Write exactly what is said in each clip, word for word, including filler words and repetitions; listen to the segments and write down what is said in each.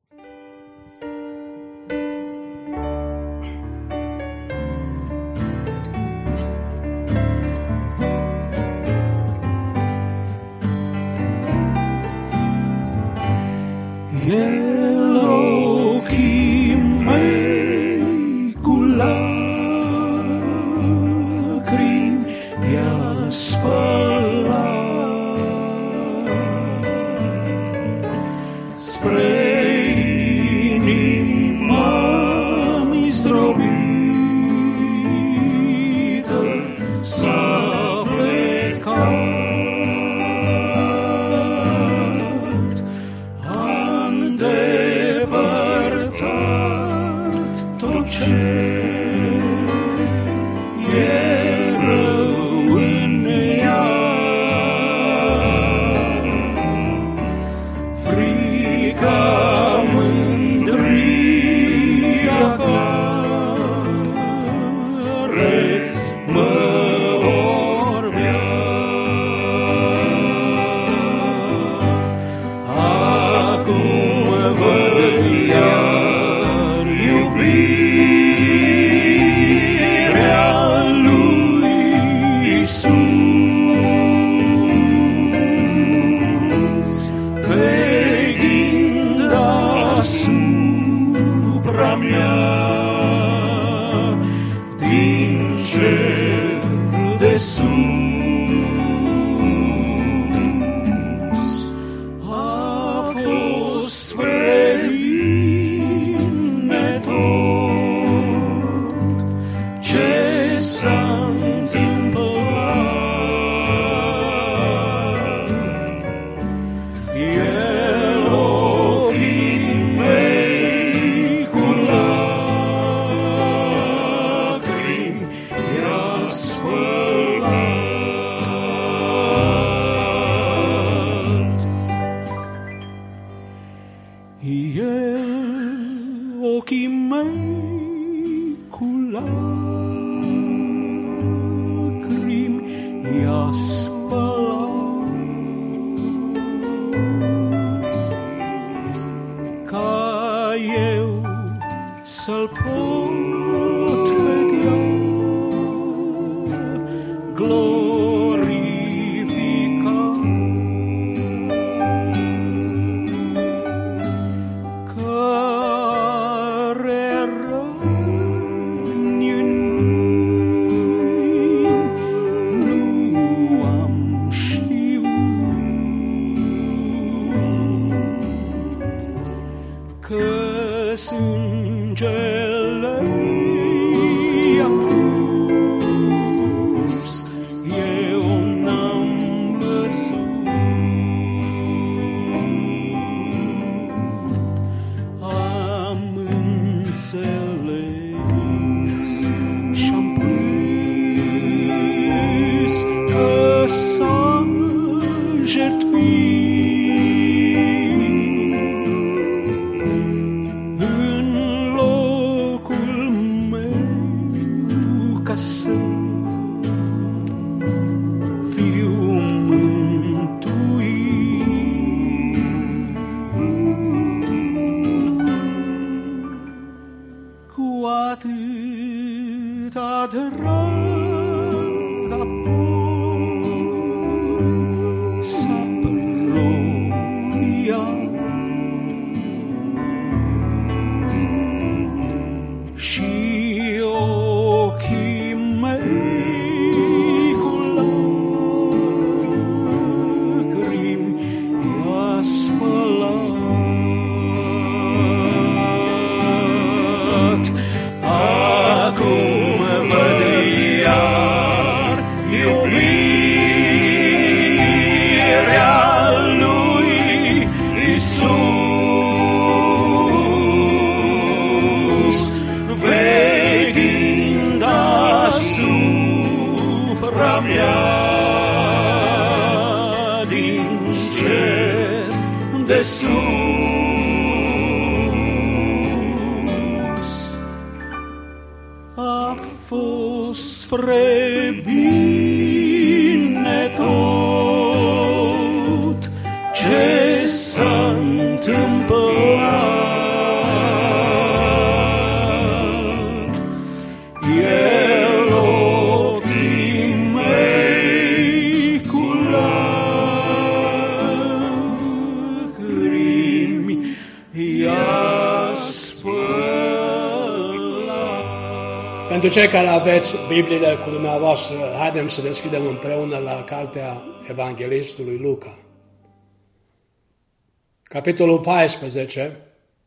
El ochii mei cu lacrimi i-a spălat, spre inima-mi zdrobită s-a plecat. Ce e rău în ea, frica, mândria care mă orbea. Acum văd iar iubirea lui Iisus, veghind asupra mea din cer de sus. A fost spre mine tot ce s-a întâmplat. El ochii mei cu lacrimi i-a spălat. El ochii mei cu lacrimi i-a spălat, ca eu să-l pot vedea glorificat, care răni în mine nu am știut, că sângele i-a curs, eu n-am văzut. Am înțeles și-am plâns că s-a jertfit în locul meu, ca să fiu mântuit. Cu atâta drag apoi s-a apropiat și ochii mei cu lacrimi i-a spălat. Acum văd iar iubirea lui Iisus, veghind asupra mea din cer de sus. A fost spre bine tot ce s-a întâmplat. Pentru cei care aveți Bibliile cu dumneavoastră, haidem să deschidem împreună la cartea Evanghelistului Luca. Capitolul paisprezece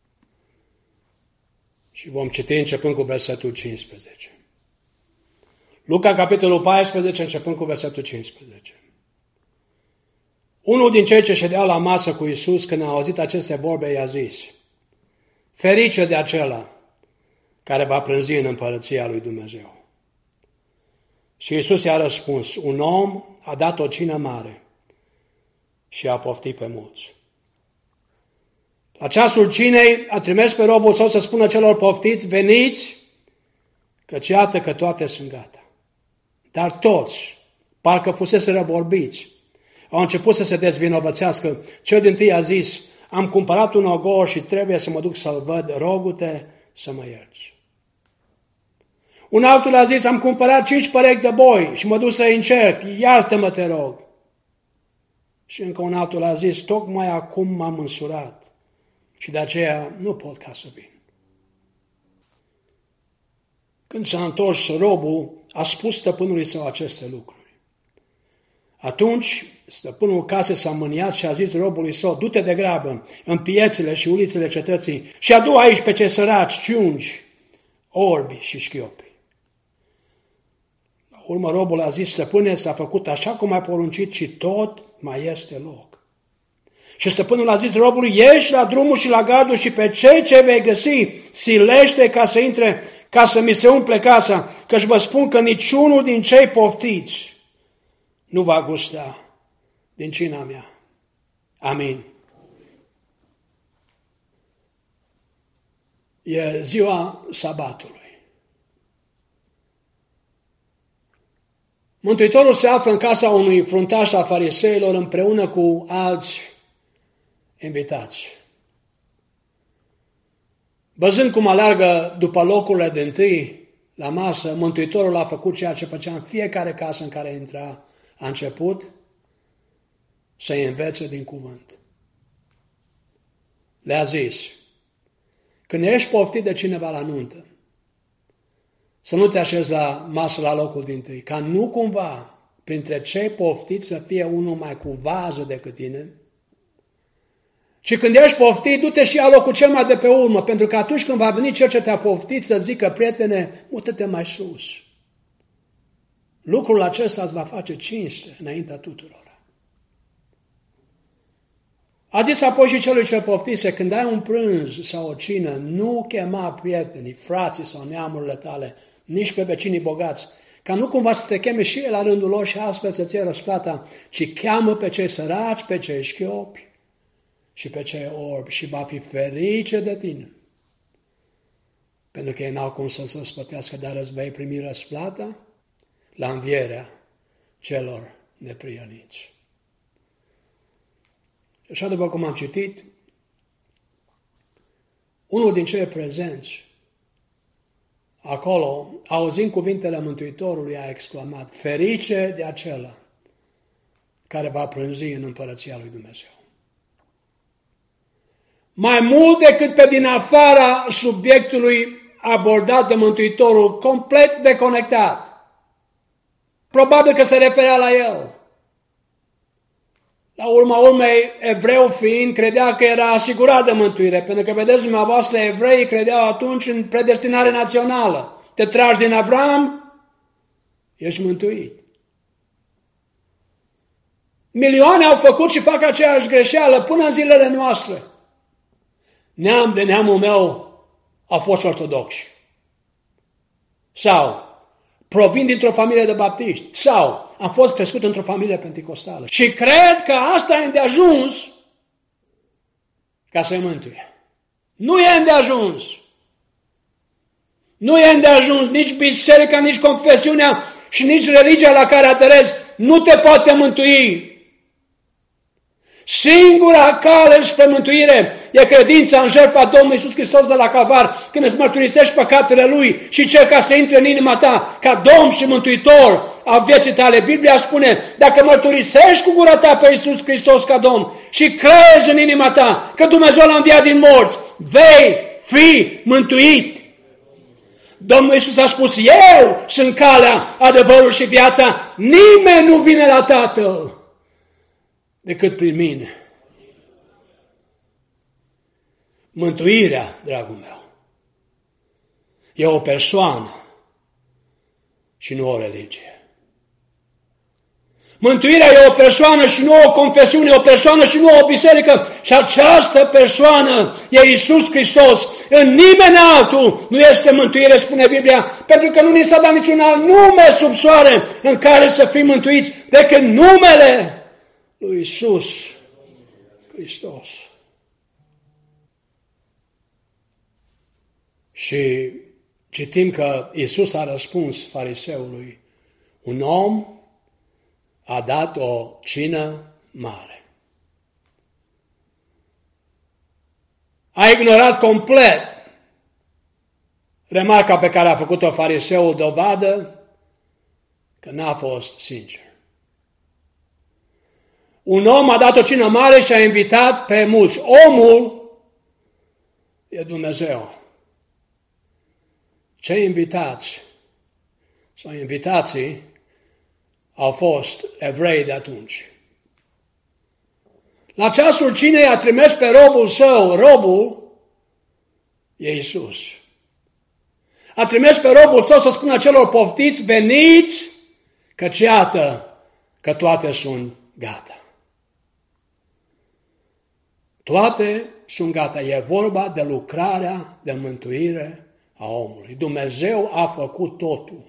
și vom citi începând cu versetul cincisprezece. Luca, capitolul paisprezece, începând cu versetul cincisprezece. Unul din cei ce ședeau la masă cu Iisus, când a auzit aceste vorbe, i-a zis: ferice de acela care va prânzi în împărăția lui Dumnezeu. Și Iisus i-a răspuns: un om a dat o cină mare și a poftit pe mulți. La ceasul cinei a trimis pe robul său să spună celor poftiți: veniți, căci iată că toate sunt gata. Dar toți, parcă fusese răvorbiți, au început să se dezvinovățească. Cel dintâi a zis: am cumpărat un ogor și trebuie să mă duc să-l văd, rogu-te să mă ierți. Un altul a zis: am cumpărat cinci perechi de boi și mă duc să-i încerc, iartă-mă, te rog. Și încă un altul a zis: tocmai acum m-am însurat și de aceea nu pot ca să vin. Când s-a întors robul, a spus stăpânului său aceste lucruri. Atunci stăpânul casei s-a mâniat și a zis robului său: du-te de grabă în piețele și ulițele cetății și adu aici pe cei săraci, ciungi, orbi și șchiopi. La urmă robul a zis: stăpâne, s-a făcut așa cum ai poruncit și tot mai este loc. Și stăpânul a zis robului: ieși la drumul și la gardul și pe cei ce vei găsi silește ca să intre, ca să mi se umple casa, căci vă spun că niciunul din cei poftiți nu va gusta din cina mea. Amin. E ziua sabatului. Mântuitorul se află în casa unui fruntaș al fariseilor împreună cu alți invitați. Văzând cum alergă după locurile de întâi la masă, Mântuitorul a făcut ceea ce făcea în fiecare casă în care intra. A început să-i învețe din cuvânt. Le-a zis: când ești poftit de cineva la nuntă, să nu te așezi la masă la locul dintâi, ca nu cumva printre cei poftiți să fie unul mai cu vază decât tine. Și când ești poftit, du-te și ia locul cel mai de pe urmă, pentru că atunci când va veni cel ce te-a poftit să zică: prietene, mută-te mai sus. Lucrul acesta îți va face cinste înaintea tuturor. A zis apoi și celui ce poftise: când ai un prânz sau o cină, nu chema prietenii, frații sau neamurile tale, nici pe vecinii bogați, ca nu cumva să te cheme și el la rândul lor și astfel să-ți iei răsplata, ci cheamă pe cei săraci, pe cei șchiopi și pe cei orbi și va fi ferice de tine. Pentru că ei n-au cum să se răspătească, dar îți vei primi răsplata la învierea celor neprioniți. Și așa, după cum am citit, unul din cei prezenți acolo, auzind cuvintele Mântuitorului, a exclamat: ferice de acela care va prânzi în împărăția lui Dumnezeu. Mai mult decât pe din afara subiectului abordat de Mântuitorul, complet deconectat. Probabil că se referea la el. La urma urmei, evreu fiind, credea că era asigurat de mântuire, pentru că, vedeți dumneavoastră, evreii credeau atunci în predestinare națională. Te tragi din Avram, ești mântuit. Milioane au făcut și fac aceeași greșeală până în zilele noastre. Neam de neamul meu au fost ortodoxi. Sau provin dintr-o familie de baptiști. Sau am fost crescut într-o familie penticostală. Și cred că asta e îndeajuns ca să-i mântuie. Nu e îndeajuns. Nu e îndeajuns nici biserica, nici confesiunea și nici religia la care aderezi. Nu te poate mântui. Singura cale spre mântuire e credința în jertfa Domnului Iisus Hristos de la Calvar, când îți mărturisești păcatele Lui și cer ca să intre în inima ta ca Domn și Mântuitor a vieții tale. Biblia spune: dacă mărturisești cu gura ta pe Iisus Hristos ca Domn și crezi în inima ta că Dumnezeu l-a înviat din morți, vei fi mântuit. Domnul Iisus a spus, eu sunt calea, adevărul și viața, nimeni nu vine la Tatăl decât prin mine. Mântuirea, dragul meu, e o persoană și nu o religie. Mântuirea e o persoană și nu o confesiune, e o persoană și nu o biserică. Și această persoană e Iisus Hristos. În nimeni altul nu este mântuire, spune Biblia, pentru că nu ni s-a dat niciun alt nume sub soare în care să fim mântuiți decât numele lui Iisus Hristos. Și citim că Iisus a răspuns fariseului, un om a dat o cină mare. A ignorat complet remarca pe care a făcut-o fariseul, dovadă că n-a fost sincer. Un om a dat o cină mare și a invitat pe mulți. Omul e Dumnezeu. Cei invitați sau invitații au fost evrei de atunci. La ceasul cinei a trimis pe robul său, robul e Iisus. A trimis pe robul său să spună celor poftiți, veniți, căci iată că toate sunt gata. Toate sunt gata. E vorba de lucrarea de mântuire a omului. Dumnezeu a făcut totul.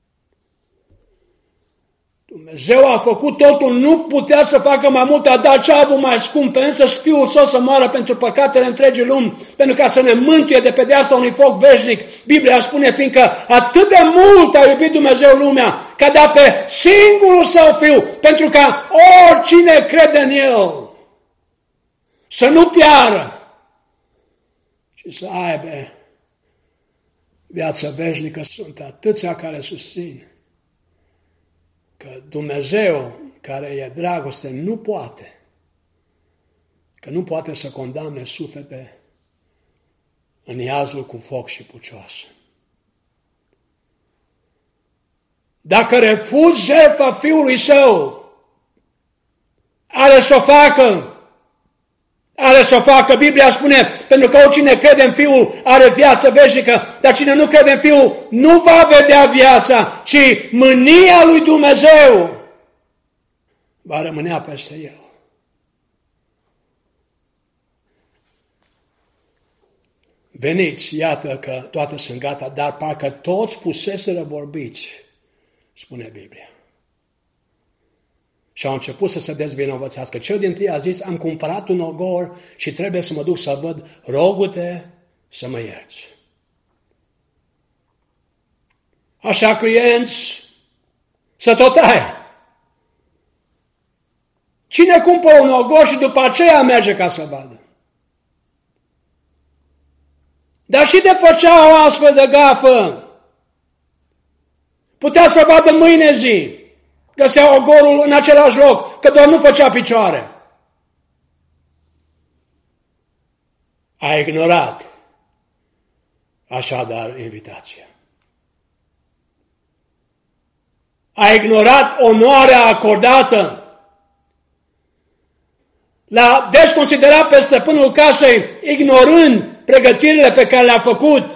Dumnezeu a făcut totul, nu putea să facă mai mult, a dat ce a avut mai scump, pe însăși Fiul Său să moară pentru păcatele întregii lumi, pentru ca să ne mântuie de pedeapsa unui foc veșnic. Biblia spune, fiindcă atât de mult a iubit Dumnezeu lumea, că a dat pe singurul Său Fiu, pentru ca oricine crede în El să nu piară, ci să aibă viața veșnică. Sunt atâția care susțin că Dumnezeu, care e dragoste, nu poate, că nu poate să condamne suflete în iazul cu foc și pucioasă. Dacă refuzi jertfa Fiului Său, are să o facă. Are să o facă. Biblia spune, pentru că oricine crede în Fiul are viață veșnică, dar cine nu crede în Fiul nu va vedea viața, ci mânia lui Dumnezeu va rămânea peste el. Veniți, iată că toate sunt gata, dar parcă toți fuseseră vorbiți, spune Biblia. Și au început să se dezvinovățească. Cel dintâi a zis, am cumpărat un ogor și trebuie să mă duc să văd, rogu-te să mă ierți. Așa, clienți, să tot ai. Cine cumpără un ogor și după aceea merge ca să vadă? Dar și de făcea o astfel de gafă. Putea să vadă mâine zi. Găsea ogorul în același loc, că doar nu făcea picioare. A ignorat așadar invitația. A ignorat onoarea acordată. L-a desconsiderat pe stăpânul casei, ignorând pregătirile pe care le-a făcut.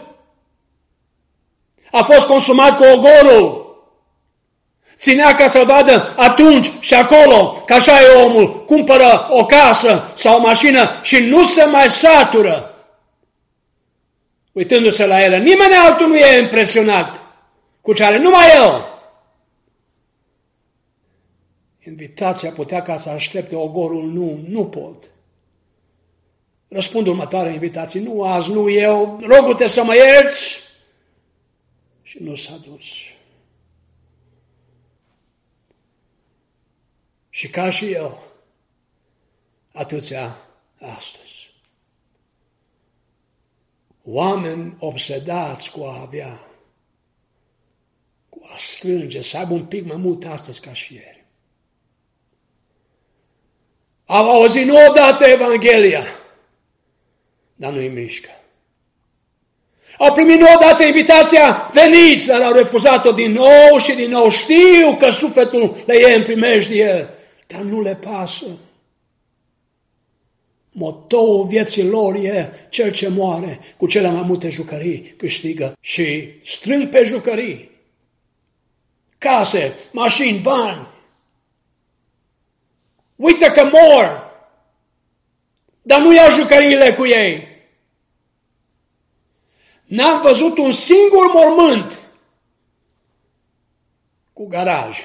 A fost consumat cu ogorul. Ținea ca să vadă atunci și acolo, că așa e omul, cumpără o casă sau o mașină și nu se mai satură. Uitându-se la ele, nimeni altul nu e impresionat cu ce are, numai el. Invitația putea ca să aștepte ogorul, nu, nu pot. Răspund următoarea invitație, nu azi, nu eu, rogu-te să mă ierți. Și nu s-a dus. Și ca și eu, atâția astăzi. Oameni obsedați cu a avea, cu a strânge, să aibă un pic mai mult astăzi ca și ieri. Au auzit nu odată Evanghelia, dar nu-i mișcă. Au primit nouă dată invitația, veniți, dar au refuzat-o din nou și din nou. Știu că sufletul le e în primejdie, dar nu le pasă. Motoul vieții lor e cel ce moare cu cele mai multe jucării câștigă și strâng pe jucării. Case, mașini, bani. Uită că mor, dar nu ia jucăriile cu ei. N-am văzut un singur mormânt cu garaj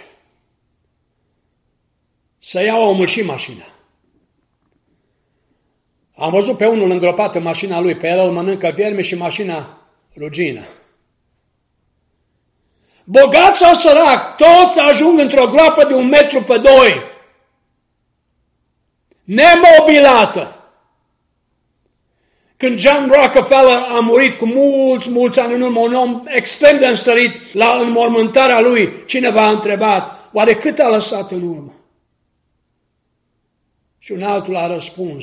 să ia omul și mașina. Am văzut pe unul îngropat în mașina lui, pe el îl mănâncă vierme și mașina rugină. Bogat sau sărac, toți ajung într-o groapă de un metru pe doi, nemobilată. Când John Rockefeller a murit cu mulți, mulți ani în urmă, un om extrem de înstărit, la înmormântarea lui, cineva a întrebat, oare cât a lăsat în urmă? Și un altul a răspuns,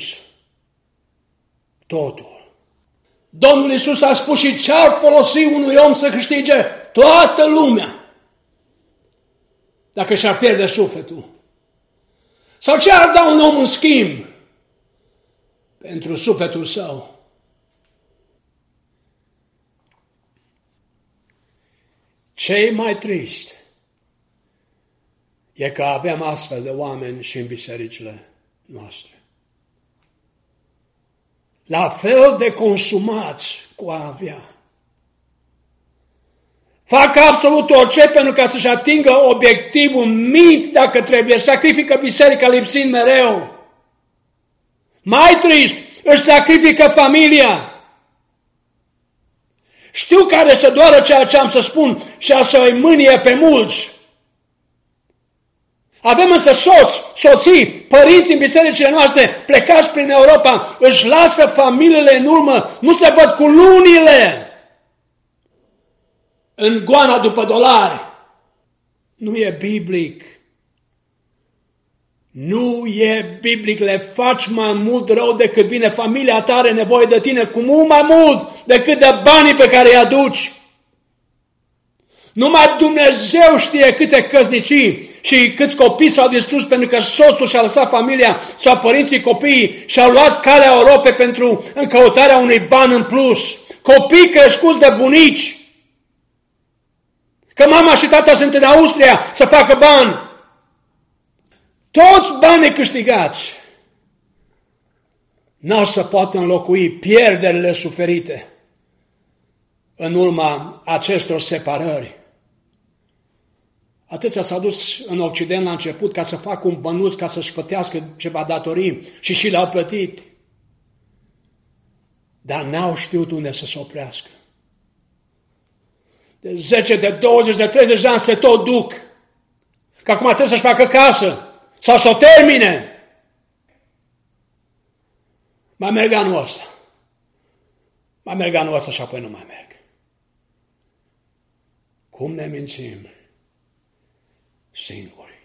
totul. Domnul Iisus a spus, și ce-ar folosi unui om să câștige toată lumea dacă și-ar pierde sufletul? Sau ce ar da un om în schimb pentru sufletul său? Ce mai trist e că avem astfel de oameni și în bisericile noastre. La fel de consumați cu a avea. Fac absolut orice pentru ca să-și atingă obiectivul, mit dacă trebuie, sacrifică biserica lipsind mereu. Mai trist, își sacrifică familia. Știu care să doară ceea ce am să spun și a să-i mânie pe mulți. Avem însă soți, soții, părinți în bisericile noastre, plecați prin Europa, își lasă familiile în urmă, nu se văd cu lunile în goana după dolari. Nu e biblic. Nu e biblic. Le faci mai mult rău decât bine. Familia ta are nevoie de tine cu mult mai mult decât de banii pe care îi aduci. Numai Dumnezeu știe câte căsnicii și câți copii s-au distrus pentru că soțul și-a lăsat familia sau părinții copiii și-au luat calea Europei pentru în căutarea unui ban în plus. Copii crescuți de bunici. Că mama și tata sunt în Austria să facă bani. Toți banii câștigați n-au să poată înlocui pierderile suferite în urma acestor separări. Atâția s-au dus în Occident la început ca să facă un bănuț, ca să-și plătească ceva datorii și și le-au plătit. Dar n-au știut unde să se oprească. De zece, de douăzeci, de treizeci de ani se tot duc. Că acum trebuie să-și facă casă sau să o termine. Mai merg anul ăsta. Mai merg anul ăsta și apoi nu mai merg. Cum ne mințim singuri?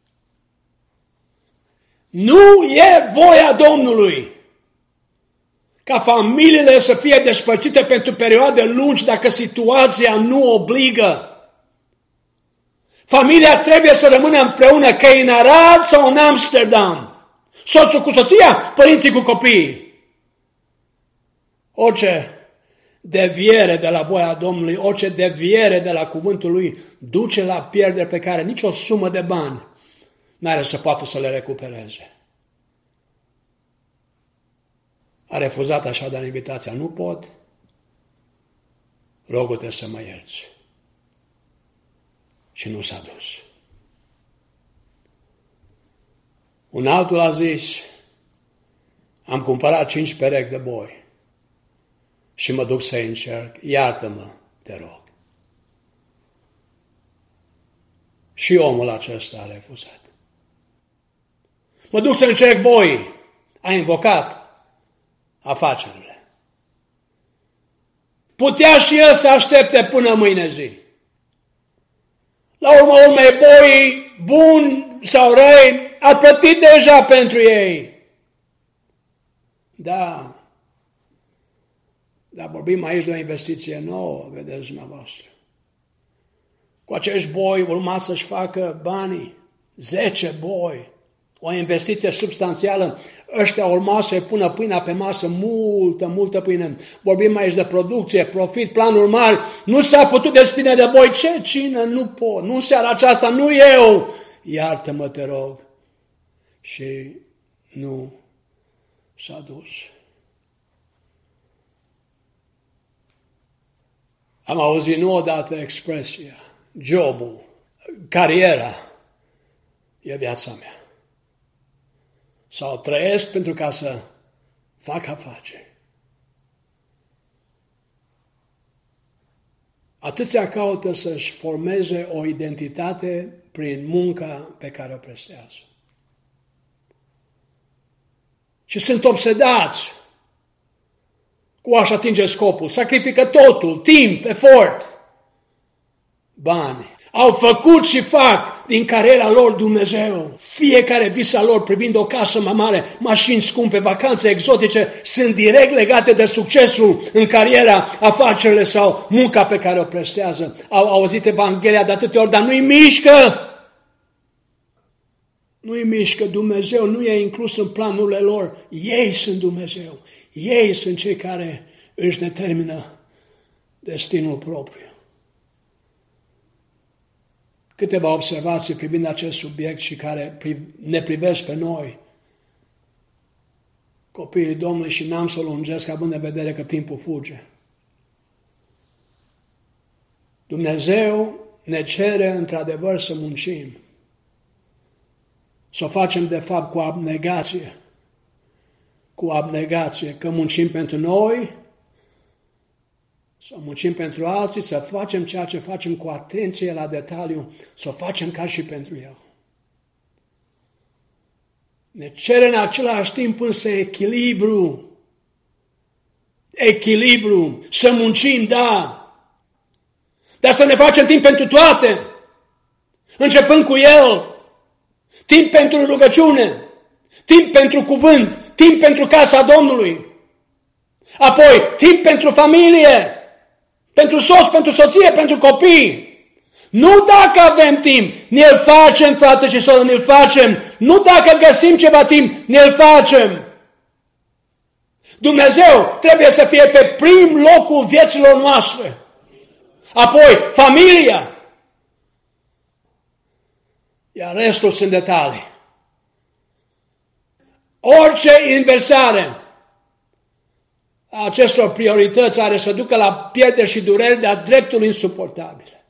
Nu e voia Domnului ca familiile să fie despărțite pentru perioade lungi dacă situația nu obligă. Familia trebuie să rămână împreună, că în Arad sau în Amsterdam. Soțul cu soția, părinții cu copiii. Orice deviere de la voia Domnului, orice deviere de la cuvântul Lui, duce la pierderi pe care nicio sumă de bani n-are să poată să le recupereze. A refuzat așadar invitația. Nu pot, rogă-te să mă ierți. Și nu s-a dus. Un altul a zis, am cumpărat cinci perechi de boi și mă duc să-i încerc, iartă-mă, te rog. Și omul acesta a refuzat. Mă duc să încerc boi, a invocat afacerile. Putea și el să aștepte până mâine zi. La urmă urmei, boii, buni sau răi, a plătit deja pentru ei. Da, Dar vorbim aici de o investiție nouă, vedeți dumneavoastră. Cu acești boi urma să-și facă banii, zece boi, o investiție substanțială. Ăștia urma să-i pună pâinea pe masă, multă, multă pâine. Vorbim aici de producție, profit, planuri mari. Nu s-a putut despine de boi. Ce cină? Nu pot. Nu seara aceasta, nu eu. Iartă-mă, te rog. Și nu s-a dus. Am auzit nu odată expresia, jobul, cariera, e viața mea. Sau trăiesc pentru ca să fac afaceri. Atâția caută să-și formeze o identitate prin munca pe care o prestează. Și sunt obsedați cu a-și atinge scopul. Sacrifică totul, timp, efort, bani. Au făcut și fac din cariera lor Dumnezeu. Fiecare visa lor privind o casă mai mare, mașini scumpe, vacanțe exotice, sunt direct legate de succesul în cariera, afacerile sau munca pe care o prestează. Au auzit Evanghelia de atâtea ori, dar nu-i mișcă. Nu-i mișcă. Dumnezeu nu e inclus în planurile lor. Ei sunt Dumnezeu. Ei sunt cei care își determină destinul propriu. Câteva observații privind acest subiect și care ne privesc pe noi, copiii Domnului, și n-am să o lungesc având în vedere că timpul fuge. Dumnezeu ne cere într-adevăr să muncim, să o facem de fapt cu abnegație, cu abnegație, că muncim pentru noi, să muncim pentru alții, să facem ceea ce facem cu atenție la detaliu, să o facem ca și pentru El. Ne cere în același timp însă echilibru. Echilibru. Să muncim, da. Dar să ne facem timp pentru toate. Începând cu El. Timp pentru rugăciune. Timp pentru cuvânt. Timp pentru casa Domnului. Apoi, timp pentru familie. Pentru soț, pentru soție, pentru copii. Nu dacă avem timp, ne-l facem, frate și soră, ne-l facem. Nu dacă găsim ceva timp, ne-l facem. Dumnezeu trebuie să fie pe prim locul vieților noastre. Apoi, familia. Iar restul sunt detalii. Orice inversare a acestor priorități are să ducă la pierderi și dureri de-a dreptul insuportabile.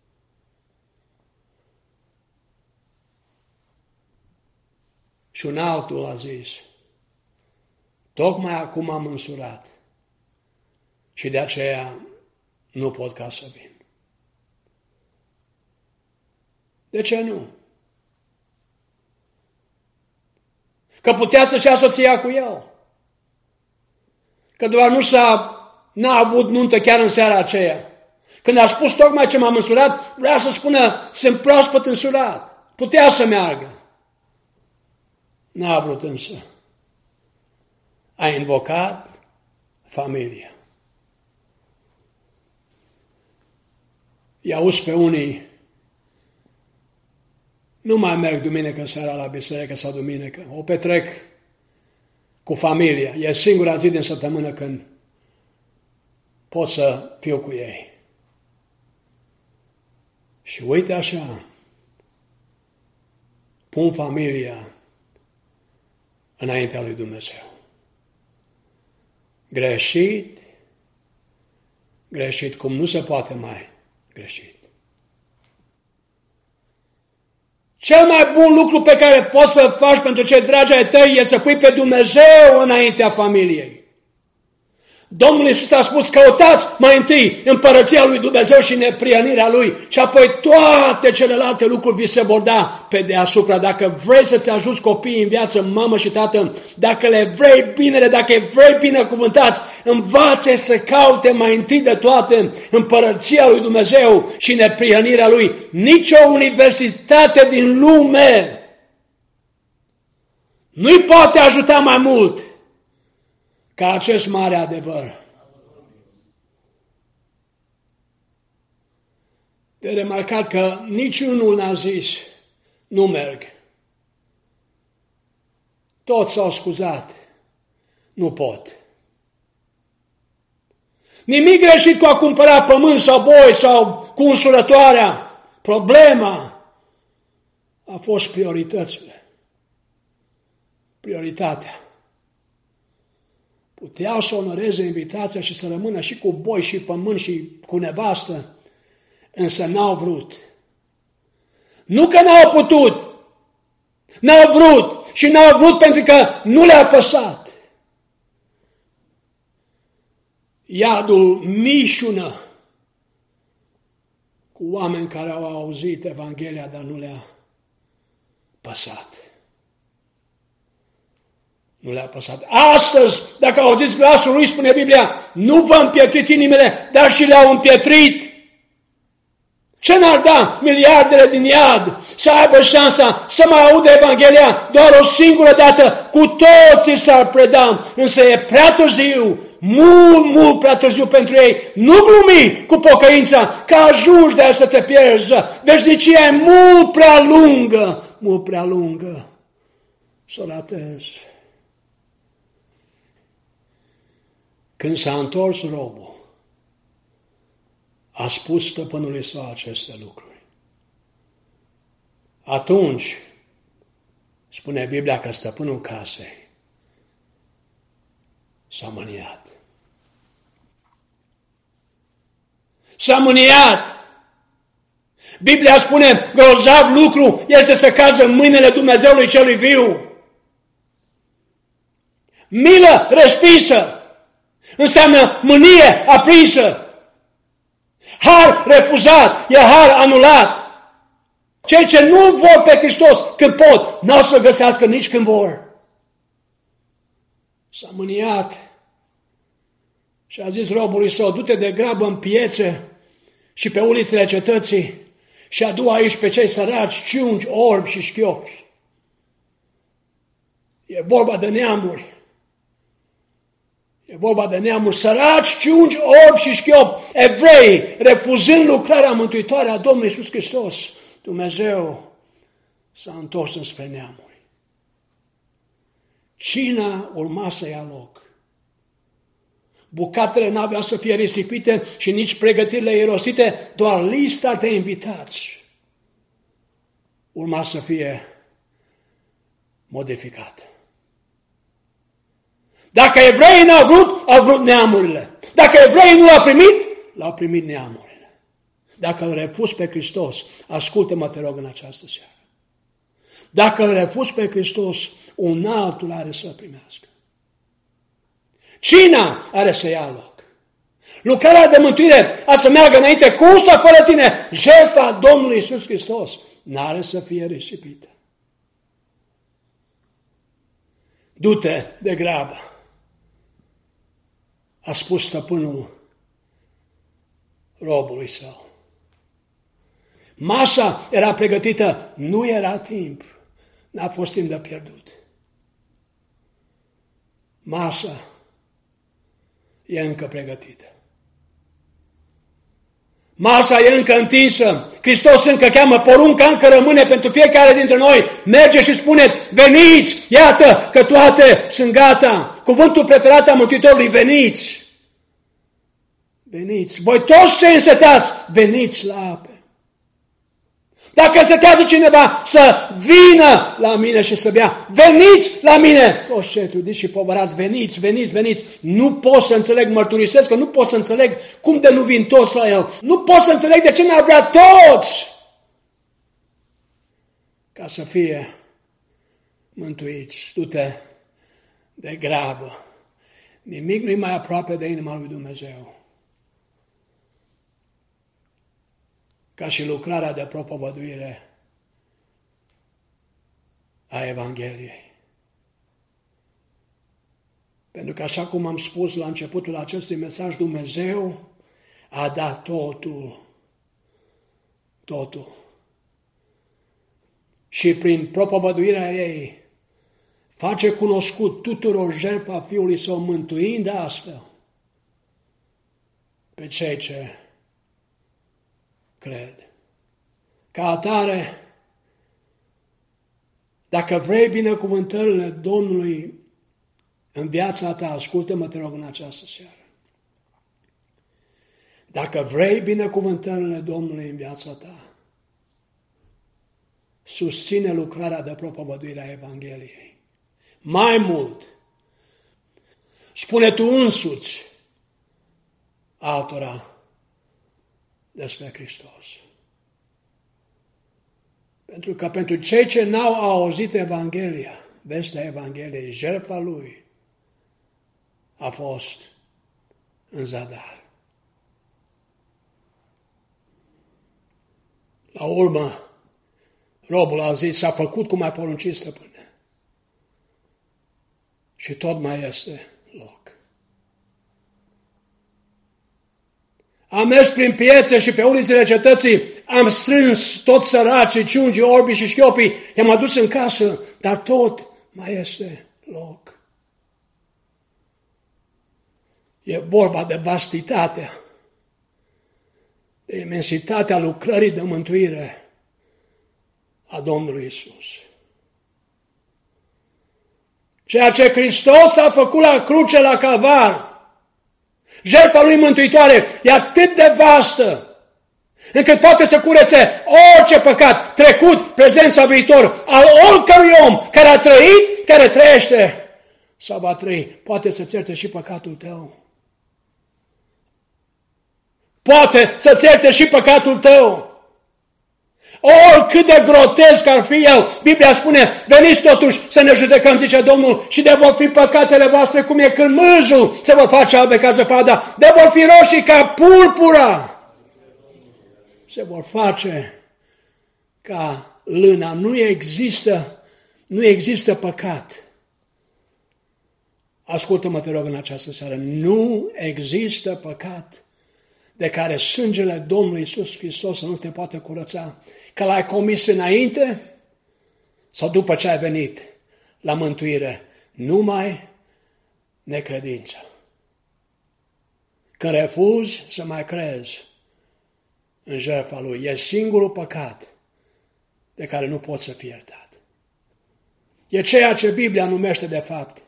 Și un altul a zis, tocmai acum am însurat și de aceea nu pot ca să vin. De ce nu? Că putea să-și ia soția cu el. Că doar nu s-a, n-a avut nuntă chiar în seara aceea. Când a spus tocmai ce m-am însurat, vrea să spună, sunt proaspăt însurat. Putea să meargă. N-a vrut însă. A invocat familia. I-auzi pe unii, nu mai merg duminică seara la biserică sau duminică. O petrec cu familia. E singura zi din săptămână când pot să fiu cu ei. Și uite așa, pun familia înaintea lui Dumnezeu. Greșit, greșit cum nu se poate mai greșit. Cel mai bun lucru pe care poți să-l faci pentru cei dragi ai tăi e să pui pe Dumnezeu înaintea familiei. Domnul Iisus a spus, căutați mai întâi împărăția lui Dumnezeu și neprionirea Lui și apoi toate celelalte lucruri vi se vor da pe deasupra. Dacă vrei să-ți ajuți copiii în viață, mamă și tată, dacă le vrei binele, dacă îi vrei binecuvântați, învață să caute mai întâi de toate împărăția lui Dumnezeu și neprionirea Lui. Nici o universitate din lume nu-i poate ajuta mai mult ca acest mare adevăr. De remarcat că niciunul n-a zis, nu merg. Toți s-au scuzat, nu pot. Nimic greșit cu a cumpăra pământ sau boi sau cu unsurătoarea. Problema a fost prioritățile. Prioritatea. Puteau să onoreze invitația și să rămână și cu boi și pământ și cu nevastă, însă n-au vrut. Nu că n-au putut, n-au vrut și n-au vrut pentru că nu le-a păsat. Iadul mișună cu oameni care au auzit Evanghelia, dar nu le-a păsat. Nu le-a păsat. Astăzi, dacă auziți glasul lui, spune Biblia, nu vă împietriți inimile, dar și le-au împietrit. Ce n-ar da miliardele din iad să aibă șansa să mai audă Evanghelia doar o singură dată? Cu toții s-ar preda, însă e prea târziu, mult, mult prea târziu pentru ei. Nu glumi cu pocăința, că ajungi de a să te pierzi. Veșnicia e mult prea lungă, mult prea lungă să ratezi. Când s-a întors robul, a spus stăpânului său aceste lucruri. Atunci, spune Biblia că stăpânul casei s-a mâniat. S-a mâniat! Biblia spune, grozav lucru este să cază în mâinile Dumnezeului celui viu. Milă respinsă înseamnă mânie aprinsă. Har refuzat, e har anulat. Cei ce nu vor pe Hristos când pot, n-au să găsească nici când vor. S-a mâniat și a zis robului său, du-te de grabă în piețe și pe ulițele cetății și adu aici pe cei săraci, ciungi, orbi și șchiopi. E vorba de neamuri. E vorba de neamuri săraci, ciungi, orbi și șchiopi, evrei, refuzând lucrarea mântuitoare a Domnului Iisus Hristos. Dumnezeu s-a întors înspre neamuri. Cina urma să ia loc. Bucatele n-aveau să fie risipite și nici pregătirile irosite, doar lista de invitați urma să fie modificată. Dacă evreii n-au vrut, au vrut neamurile. Dacă evreii nu l-au primit, l-au primit neamurile. Dacă îl refuzi pe Hristos, ascultă-mă, te rog, în această seară. Dacă îl refuzi pe Hristos, un altul are să primească. Cina are să ia loc. Lucrarea de mântuire a să meargă înainte cu sau fără tine. Jertfa Domnului Iisus Hristos n-are să fie risipită. Du-te de grabă, a spus stăpânul robului său. Masa era pregătită, nu era timp, n-a fost timp de pierdut. Masa e încă pregătită. Masa e încă întinsă. Hristos încă cheamă, porunca încă rămâne pentru fiecare dintre noi. Merge și spuneți, veniți, iată că toate sunt gata. Cuvântul preferat al Mântuitorului, veniți. Veniți. Voi toți cei însetați, veniți la ape. Dacă însetează cineva să vină la mine și să bea, veniți la mine, toți cei trudiți și povărați, veniți, veniți, veniți. Nu pot să înțeleg, mărturisesc că nu pot să înțeleg cum de nu vin toți la el. Nu pot să înțeleg de ce n-ar vrea toți ca să fie mântuiți. Du-te de grabă. Nimic nu-i mai aproape de inima lui Dumnezeu ca și lucrarea de propovăduire a Evangheliei. Pentru că, așa cum am spus la începutul acestui mesaj, Dumnezeu a dat totul, totul. Și prin propovăduirea ei face cunoscut tuturor jertfa Fiului Său, mântuind astfel pe cei ce cred. Ca atare, dacă vrei binecuvântările Domnului în viața ta, ascultă-mă, te rog, în această seară. Dacă vrei binecuvântările Domnului în viața ta, susține lucrarea de propovăduire a Evangheliei. Mai mult, spune tu însuți altora despre Hristos. Pentru că pentru cei ce n-au auzit Evanghelia, vestea Evangheliei, jertfa Lui a fost în zadar. La urmă, robul a zis, s-a făcut cum ai poruncit, stăpâne. Și tot mai este loc. Am mers prin piețe și pe ulițele cetății, am strâns toți săracii, ciungii, orbii și șchiopii, i-am adus în casă, dar tot mai este loc. E vorba de vastitatea, de imensitatea lucrării de mântuire a Domnului Iisus. Ceea ce Hristos a făcut la cruce, la Calvar, jertfa Lui mântuitoare, e atât de vastă, încât poate să curețe orice păcat, trecut, prezent sau viitor, al oricărui om care a trăit, care trăiește sau va trăi. Poate să-ți ierte și păcatul tău. Poate să-ți ierte și păcatul tău. Oricât de grotesc ar fi el, Biblia spune, veniți totuși să ne judecăm, zice Domnul, și de vor fi păcatele voastre cum e când mâzul se vor face albe ca zăpada, de vor fi roșii ca purpura. Se vor face ca lâna. Nu există, nu există păcat. Ascultă-mă, te rog, în această seară. Nu există păcat de care sângele Domnului Iisus Hristos să nu te poată curăța. Că l-ai comis înainte sau după ce ai venit la mântuire. Numai necredință. Când refuzi să mai crezi în jertfa Lui, e singurul păcat de care nu poți să fii iertat. E ceea ce Biblia numește de fapt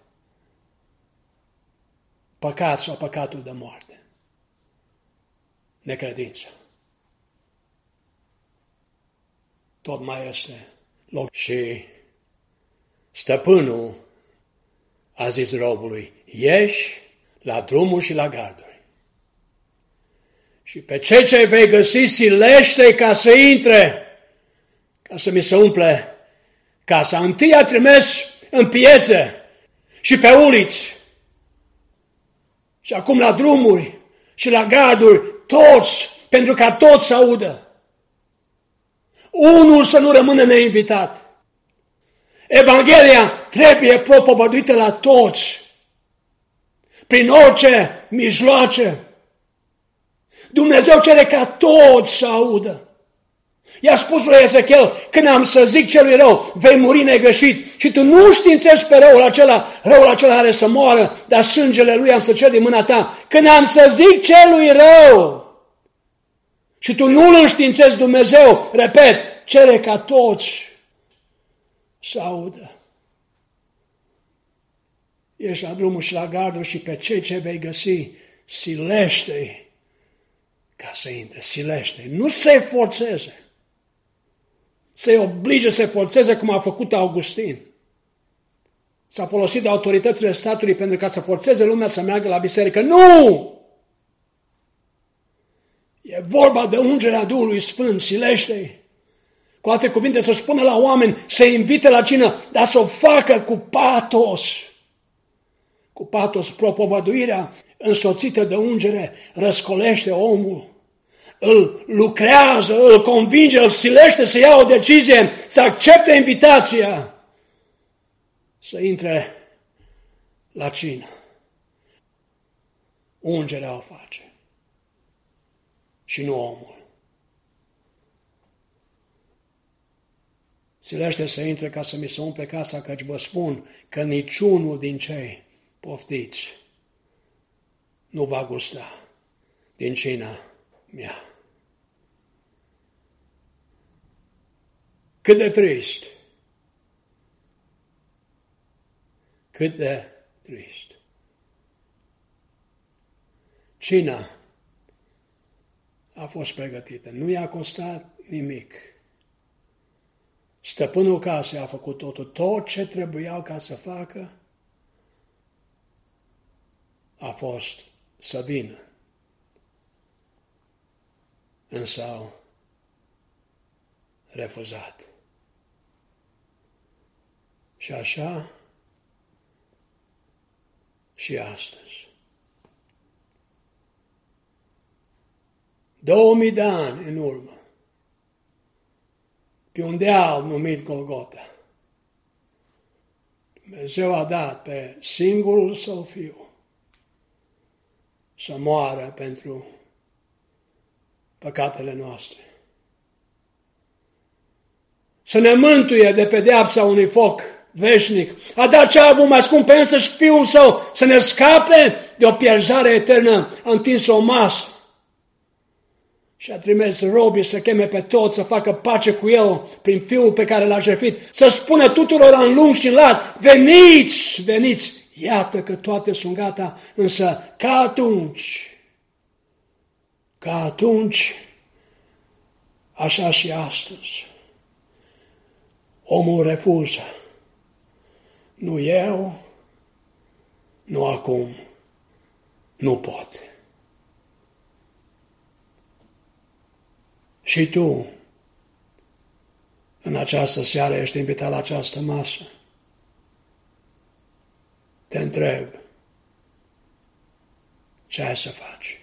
păcat sau păcatul de moarte. Necredință. Tot mai este loc. Și stăpânul a zis robului, ieși la drumuri și la garduri. Și pe cei ce vei găsi, silește ca să intre, ca să mi se umple casa. Întâi a trimis în piețe și pe uliți. Și acum la drumuri și la garduri, toți, pentru ca toți să audă. Unul să nu rămână neinvitat. Evanghelia trebuie propovăduită la toți, prin orice mijloace. Dumnezeu cere ca toți să audă. I-a spus lui Ezechiel, când am să zic celui rău, vei muri negreșit și tu nu științești pe răul acela, răul acela are să moară, dar sângele lui am să cer din mâna ta. Când am să zic celui rău și tu nu îl înștiințezi, Dumnezeu, repet, cere ca toți să audă. Ești la drumul și la gardul și pe cei ce vei găsi, silește-i ca să intre, silește-i. Nu să-i forțeze. Să-i oblige să-i forțeze cum a făcut Augustin. S-a folosit de autoritățile statului pentru ca să forțeze lumea să meargă la biserică. Nu! E vorba de ungerea Duhului Sfânt, silește-i. Cu alte cuvinte, să spună la oameni, să invite la cină, dar să o facă cu patos. Cu patos, propovăduirea însoțită de ungere răscolește omul. Îl lucrează, îl convinge, îl silește să ia o decizie, să accepte invitația, să intre la cină. Ungerea o face și nu omul. Silește să intre ca să mi se umple casa, căci vă spun că niciunul din cei poftiți nu va gusta din cina mea. Cât de trist. Cât de trist. Cina a fost pregătită. Nu i-a costat nimic. Stăpânul casei a făcut totul. Tot ce trebuiau ca să facă a fost să vină. Însă au refuzat. Și așa și astăzi. Două mii de ani în urmă, pe un deal numit Golgota, Dumnezeu a dat pe singurul său fiu să moară pentru păcatele noastre. Să ne mântuie de pedeapsa unui foc veșnic. A dat ce a avut mai scump pe însăși Fiul Său să ne scape de o pierzare eternă. A întins o masă și a trimis robii să cheme pe toți să facă pace cu El prin Fiul pe care L-a jertfit. Să spună tuturor în lung și în lat, veniți, veniți, iată că toate sunt gata, însă ca atunci, ca atunci, așa și astăzi, omul refuză. Nu eu, nu acum, nu pot. Și tu, în această seară, ești invitat la această masă. Te întreb, ce ai să faci?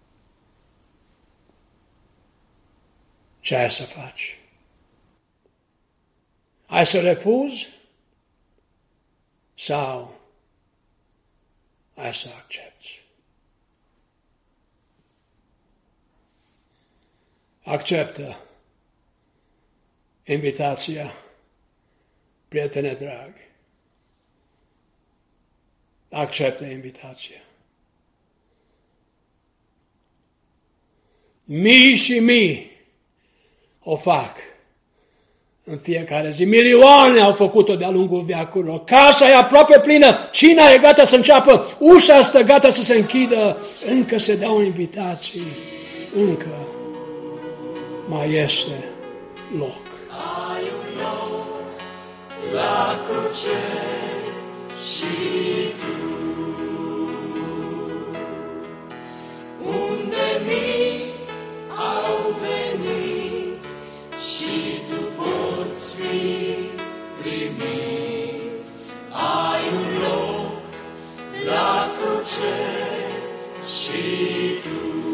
Ce ai să faci? Ai să refuzi? Sau ai să accepti? Acceptă invitația, prietene drag. Acceptă invitația. Mii și mii o fac în fiecare zi. Milioane au făcut-o de-a lungul veacurilor. Casa e aproape plină, cina e gata să înceapă, ușa stă gata să se închidă. Încă se dau invitații, încă mai este loc. Ai un loc la cruce și tu, unde mii au venit și tu poți fi primit. Ai un loc la cruce și tu.